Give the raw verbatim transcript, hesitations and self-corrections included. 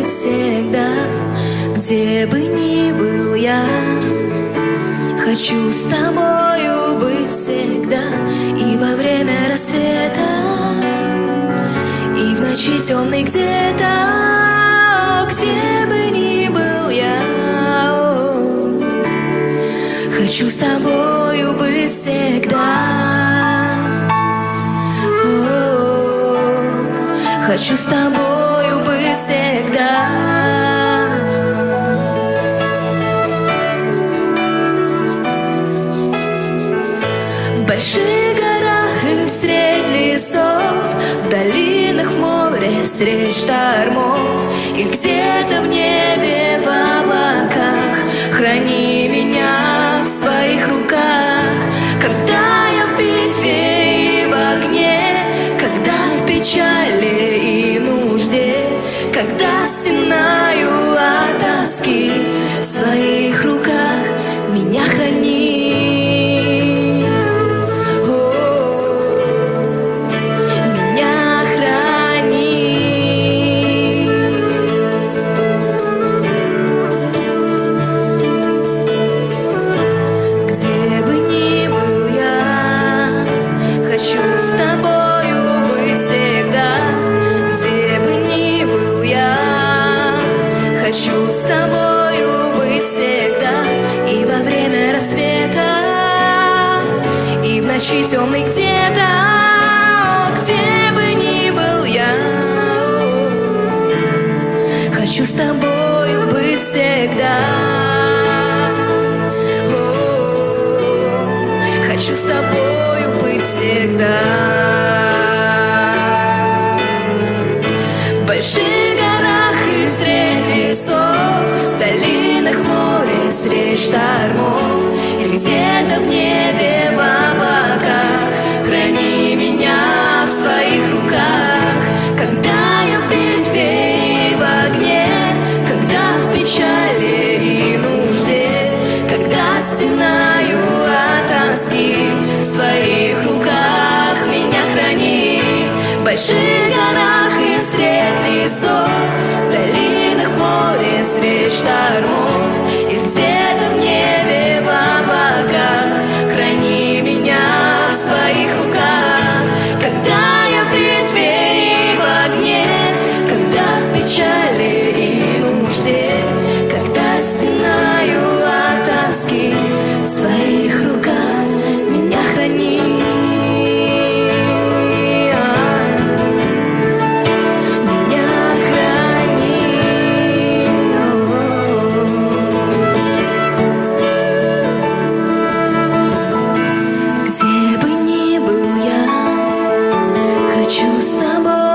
всегда, где бы ни был я. Хочу с тобою быть всегда, и во время рассвета, и в ночи темной где-то, где бы ни был я. Хочу с тобою быть всегда. Хочу с тобою быть всегда. В больших горах и средь лесов, в долинах, в море, средь штормов, и где-то в небе, в облаках, храни меня в своих руках. Когда я в битве и в огне, когда в печали и нужде, когда стенаю от тоски, в своих руках меня храни. Хочу с тобою быть всегда, и во время рассвета, и в ночи темной где-то, где бы ни был я. Хочу с тобою быть всегда. Хочу с тобою быть всегда. В больших горах и средь лесов, в долинах, море, средь штормов, или где-то в небе, в облаках, храни меня в своих руках. Когда я в битве и в огне, когда в печали и нужде, когда стенаю от тоски, в своих руках меня храни. В больших горах и средь лесов, в долинах, море, средь штормов, и где-то в небе, в облаках, храни меня в своих руках. Когда я в битве и в огне, когда в печали и нужде, когда стенаю от тоски, в своих руках меня храни. Хочу с тобой